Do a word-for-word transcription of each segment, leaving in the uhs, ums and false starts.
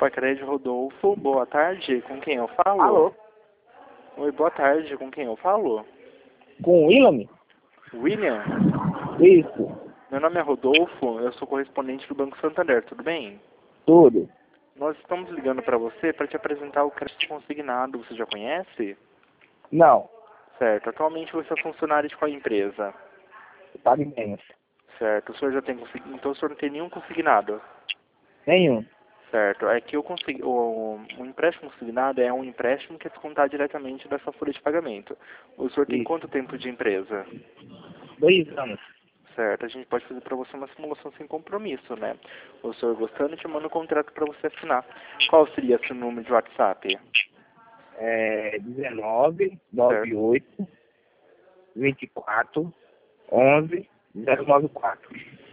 Pacred Rodolfo, boa tarde, com quem eu falo? Alô? Oi, boa tarde, com quem eu falo? Com o William? William? Isso, Meu nome é Rodolfo, eu sou correspondente do Banco Santander, tudo bem? tudo. Nós estamos ligando para você para te apresentar o crédito consignado, você já conhece? Não, Certo, atualmente você é funcionário de qual empresa? pague menos. Certo, o senhor já tem consignado, então o senhor não tem nenhum consignado? Nenhum. Certo, é que eu consegui, o, o empréstimo consignado é um empréstimo que é descontado diretamente da sua folha de pagamento. O senhor tem Isso. quanto tempo de empresa? Dois anos. Certo, a gente pode fazer para você uma simulação sem compromisso, né? O senhor gostando, te manda um contrato para você assinar. Qual seria seu número de WhatsApp? É dezenove, noventa e Certo. oito, vinte e quatro, onze, zero nove quatro.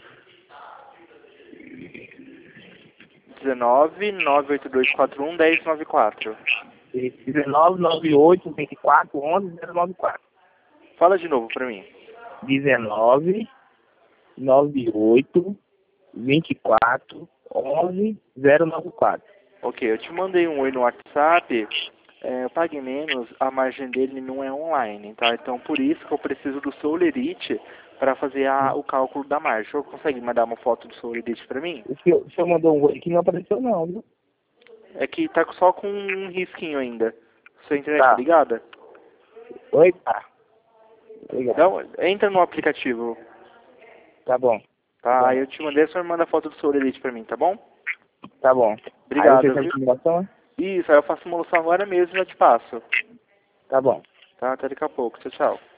dezenove, nove oito dois quatro um, dez nove quatro. dezenove, noventa e oito, vinte e quatro, onze, zero nove quatro. Fala de novo para mim. dezenove, noventa e oito, vinte e quatro, onze, zero nove quatro. Ok, eu te mandei um oi no WhatsApp. É, o Pague Menos, a margem dele não é online, tá? Então, por isso que eu preciso do seu Lerite para fazer a, o cálculo da margem. O senhor consegue mandar uma foto do seu Lerite para mim? O senhor, o senhor mandou um oi que não apareceu não, viu? É que tá só com um risquinho ainda. Sua internet tá Tá. ligada? Oi, tá. Obrigado. Então, entra no aplicativo, Tá bom. Tá tá? bom. Aí eu te mandei, o senhor manda a foto do seu Lerite para mim, tá bom? Tá bom. Aí você Obrigado, faz a viu? simulação? Isso, aí eu faço a simulação agora mesmo e já te passo. Tá bom. Tá? Até daqui a pouco. Tchau, tchau.